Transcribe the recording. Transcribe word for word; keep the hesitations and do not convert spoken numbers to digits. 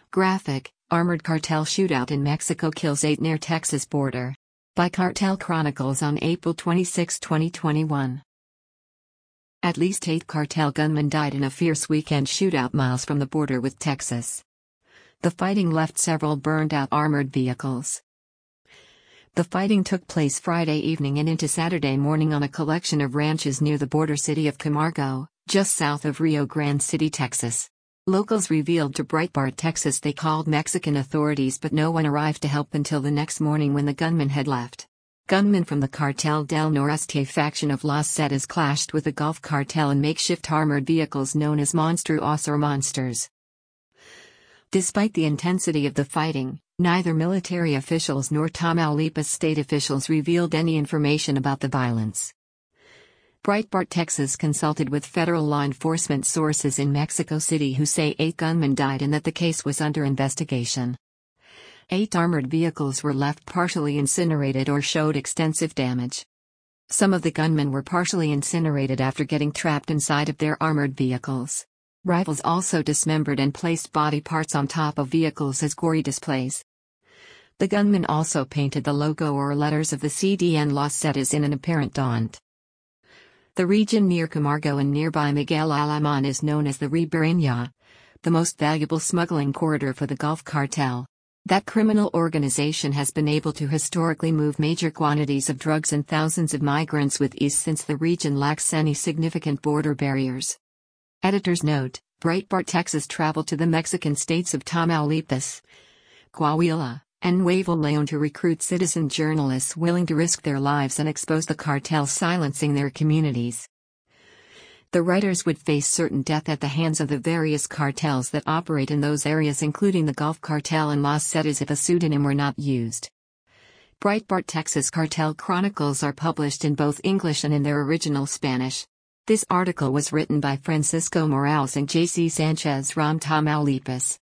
Graphic, Armored Cartel Shootout in Mexico Kills Eight Near Texas Border. By Cartel Chronicles on April twenty-sixth, twenty twenty-one. At least eight cartel gunmen died in a fierce weekend shootout miles from the border with Texas. The fighting left several burned-out armored vehicles. The fighting took place Friday evening and into Saturday morning on a collection of ranches near the border city of Camargo, just south of Rio Grande City, Texas. Locals revealed to Breitbart Texas they called Mexican authorities, but no one arrived to help until the next morning when the gunmen had left. Gunmen from the Cartel del Noreste faction of Los Zetas clashed with the Gulf Cartel in makeshift armored vehicles known as Monstruos or Monsters. Despite the intensity of the fighting, neither military officials nor Tamaulipas state officials revealed any information about the violence. Breitbart Texas consulted with federal law enforcement sources in Mexico City who say eight gunmen died and that the case was under investigation. Eight armored vehicles were left partially incinerated or showed extensive damage. Some of the gunmen were partially incinerated after getting trapped inside of their armored vehicles. Rivals also dismembered and placed body parts on top of vehicles as gory displays. The gunmen also painted the logo or letters of the C D N Los Zetas in an apparent daunt. The region near Camargo and nearby Miguel Alemán is known as the Ribeirania, the most valuable smuggling corridor for the Gulf Cartel. That criminal organization has been able to historically move major quantities of drugs and thousands of migrants with ease since the region lacks any significant border barriers. Editor's note: Breitbart Texas traveled to the Mexican states of Tamaulipas, Coahuila, and Nuevo León to recruit citizen journalists willing to risk their lives and expose the cartels silencing their communities. The writers would face certain death at the hands of the various cartels that operate in those areas, including the Gulf Cartel and Los Zetas, if a pseudonym were not used. Breitbart Texas Cartel Chronicles are published in both English and in their original Spanish. This article was written by Francisco Morales and J C Sanchez from Tamaulipas.